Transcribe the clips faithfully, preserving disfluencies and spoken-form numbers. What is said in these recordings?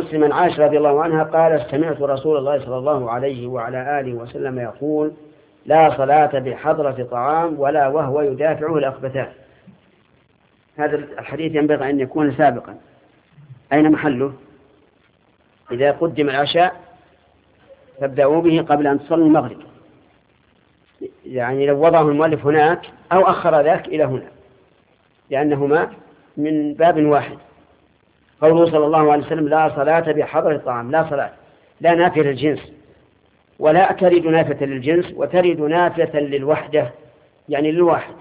مسلم عن عائشة رضي الله عنها قال سمعت رسول الله صلى الله عليه وعلى آله وسلم يقول لا صلاة بحضرة طعام ولا وهو يدافعه الأخبثان. هذا الحديث ينبغي أن يكون سابقا. أين محله؟ إذا قدم العشاء فابدأوا به قبل أن تصلي المغرب، يعني لو وضعه المؤلف هناك أو أخر ذاك إلى هنا، لأنهما من باب واحد. قوله صلى الله عليه وسلم لا صلاة بحضرة الطعام، لا صلاة، لا نافية للجنس، ولا ترد نافية للجنس وترد نافية للوحدة، يعني للواحد.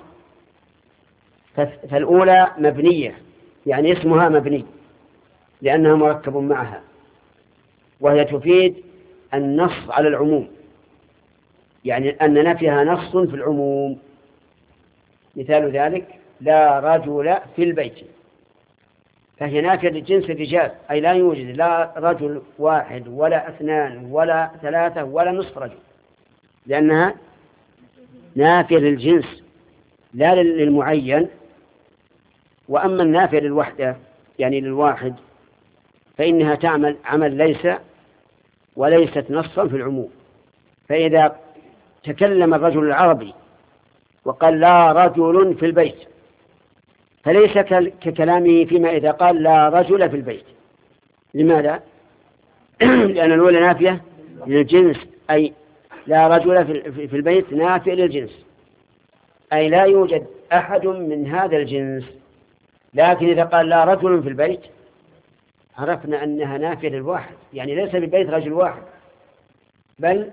فالأولى مبنية، يعني اسمها مبني لأنها مركب معها، وهي تفيد النص على العموم، يعني أن نفيها نص في العموم. مثال ذلك لا رجل في البيت، فهي نافية للجنس الرجال، أي لا يوجد لا رجل واحد ولا اثنان ولا ثلاثة ولا نصف رجل، لأنها نافية للجنس لا للمعين. وأما النافية للوحدة يعني للواحد فإنها تعمل عمل ليس وليست نصا في العموم. فإذا تكلم الرجل العربي وقال لا رجل في البيت فليس ككلامه فيما إذا قال لا رجل في البيت. لماذا؟ لأن الأولى نافية للجنس، أي لا رجل في البيت نافية للجنس، أي لا يوجد أحد من هذا الجنس. لكن إذا قال لا رجل في البيت عرفنا أنها نافية للواحد، يعني ليس في البيت رجل واحد بل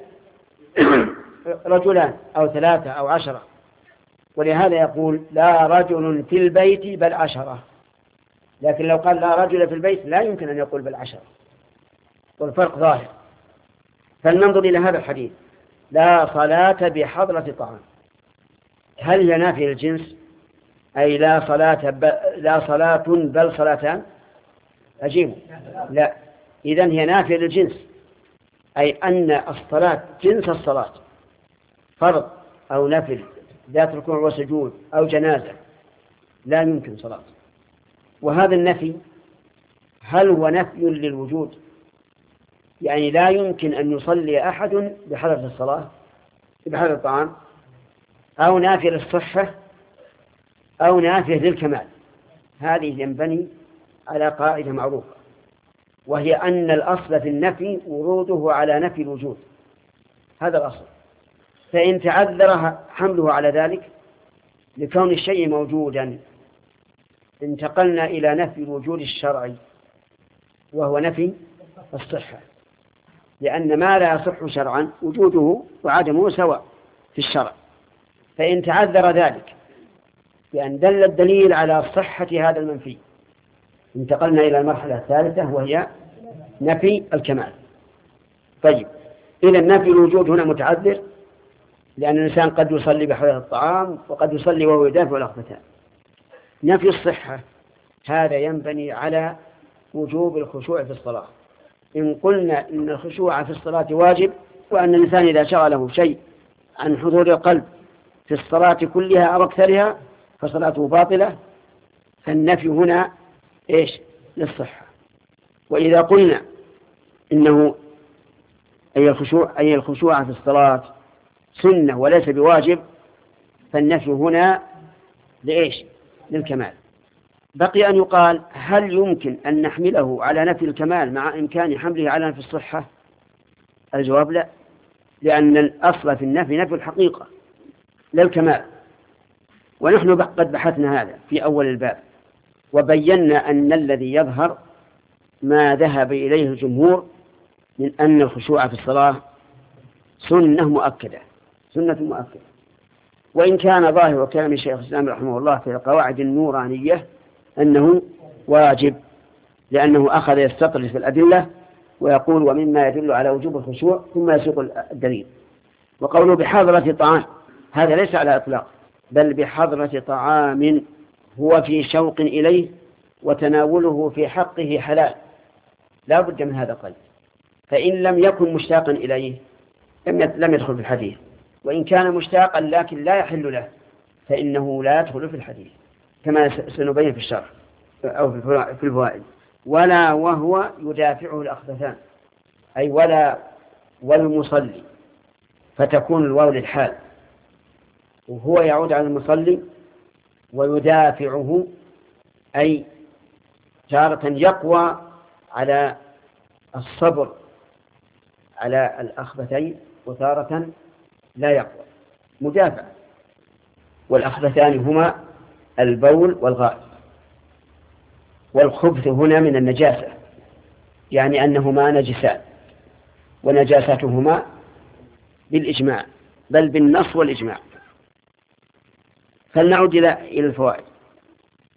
رجلان أو ثلاثة أو عشرة. ولهذا يقول لا رجل في البيت بل عشرة. لكن لو قال لا رجل في البيت لا يمكن أن يقول بل عشرة، والفرق ظاهر. فلننظر إلى هذا الحديث لا صلاة بحضرة طعام، هل هي نافية للجنس أي لا صلاة ب... لا صلاة بل صلاتان؟ أجيب لا، إذن هي نافية للجنس، أي أن الصلاة جنس الصلاة، فرض أو نفل ذات ركوع وسجود أو جنازة لا يمكن صلاة. وهذا النفي هل هو نفي للوجود، يعني لا يمكن أن يصلي أحد بحضرة الصلاة بحضرة الطعام، أو نافي للصحة أو نافي للكمال. هذه ينبني على قاعدة معروفة، وهي أن الأصل في النفي وروده على نفي الوجود، هذا الأصل. فإن تعذر حمله على ذلك لكون الشيء موجودا انتقلنا إلى نفي الوجود الشرعي وهو نفي الصحة، لأن ما لا يصح شرعا وجوده وعدمه سواء في الشرع. فإن تعذر ذلك بأن دل الدليل على صحة هذا المنفي انتقلنا إلى المرحلة الثالثة وهي نفي الكمال. طيب، إذا نفي الوجود هنا متعذر، لأن الإنسان قد يصلي بحضرة الطعام وقد يصلي وهو يدافع الأخبثان. نفي الصحة هذا ينبني على وجوب الخشوع في الصلاة. إن قلنا إن الخشوع في الصلاة واجب، وأن الإنسان إذا شغله شيء عن حضور القلب في الصلاة كلها أو أكثرها فصلاته باطلة، فالنفي هنا إيش؟ للصحة. وإذا قلنا إنه أي الخشوع أي الخشوع في الصلاة سنة وليس بواجب، فالنفي هنا لإيش؟ للكمال. بقي أن يقال هل يمكن أن نحمله على نفي الكمال مع إمكان حمله على نفي الصحة؟ الجواب لا، لأن الأصل في النفي نفي الحقيقة لا الكمال. ونحن قد بحثنا هذا في أول الباب وبينا أن الذي يظهر ما ذهب إليه الجمهور من أن الخشوع في الصلاة سنة مؤكدة سنة مؤكدة وإن كان ظاهر كلام الشيخ الإسلام رحمه الله في القواعد النورانية أنه واجب، لأنه أخذ يستطرد في الأدلة ويقول ومما يدل على وجوب الخشوع ثم يسوق الدليل. وقوله بحضرة طعام هذا ليس على إطلاق، بل بحضرة طعام هو في شوق إليه وتناوله في حقه حلال، لا بد من هذا القيد. فإن لم يكن مشتاقا إليه لم يدخل في الحديث، وإن كان مشتاقا لكن لا يحل له فإنه لا يدخل في الحديث كما سنبين في الشرح أو في الفوائد. ولا وهو يدافعه الأخبثان، أي ولا والمصلي، فتكون الواو للحال، وهو يعود على المصلي، ويدافعه أي تارة يقوى على الصبر على الأخبثين، وتارة لا يقوى، مدافع. والأخبثان هما البول والغائط. والخبث هنا من النجاسة، يعني أنهما نجسان، ونجاستهما بالإجماع، بل بالنص والإجماع. فلنعود إلى الفوائد.